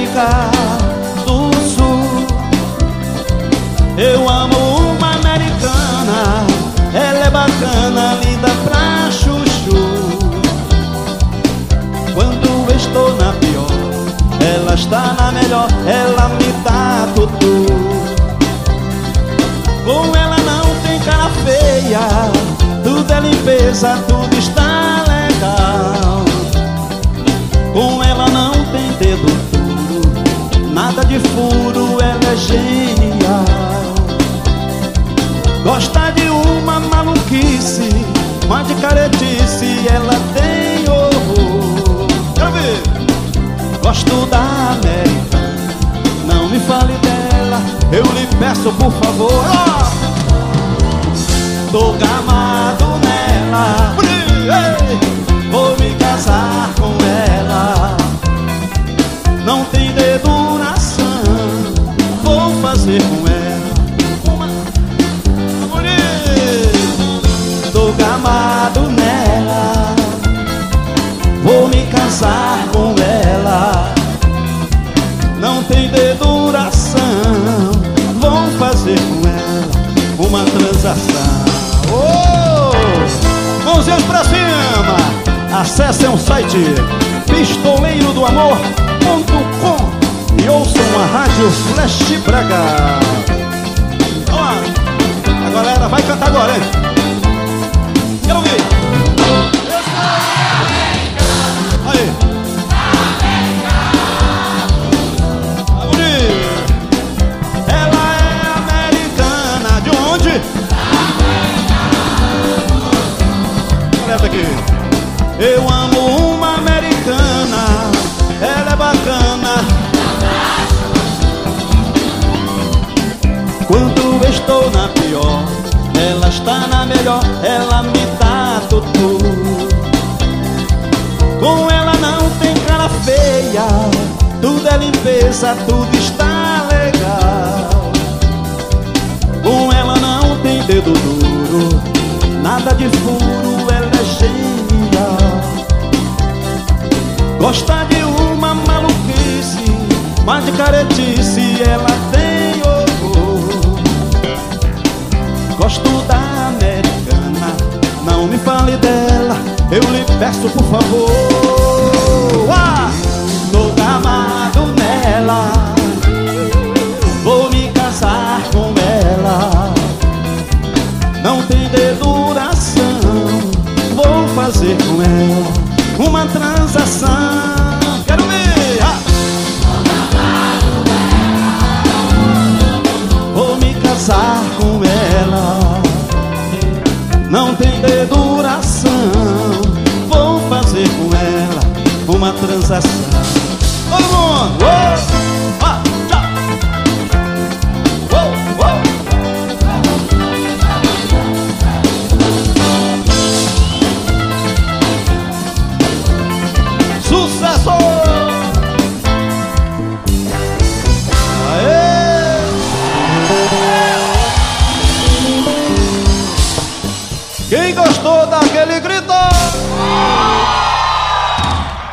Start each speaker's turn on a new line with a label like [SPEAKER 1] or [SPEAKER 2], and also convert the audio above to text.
[SPEAKER 1] América do Sul. Eu amo uma americana, ela é bacana, linda pra chuchu. Quando estou na pior, ela está na melhor, ela me dá tudo. Com ela não tem cara feia, tudo é limpeza, tudo está legal. Com ela não tem dedo duro, nada de furo, ela é genial. Gosta de uma maluquice, mas de caretice ela tem horror. Quero ver. Gosto da América, não me fale dela, eu lhe peço por favor. Tô gamado nela, vou me casar com ela. Não tem deduração, vou fazer com ela uma... Tô gamado nela, vou me casar com ela. Não tem deduração, vou fazer com ela uma transação. Mãozinhas pra cima. Acessem o site pistoleirodoamor.com e ouçam a Rádio Flash Braga. Vamos lá. A galera vai cantar agora, hein? Quero ouvir. Aí. Ela é americana. De onde? Olha aqui. Eu amo uma americana, ela é bacana. Quando estou na pior, ela está na melhor, ela me dá tudo. Com ela não tem cara feia, tudo é limpeza, tudo está legal. Com ela não tem dedo duro, nada de furo, ela é genial. Gosta de uma maluquice, mas de caretice ela tem horror. Gosto da americana, não me fale dela, eu lhe peço por favor. Tô gamado nela, vou me casar com ela. Não tem deduração, vou fazer com ela uma transação. Quero ver. Vou me casar com ela. Não tem deduração, vou fazer com ela uma transação. Todo mundo! Sucesso! Aê! Quem gostou daquele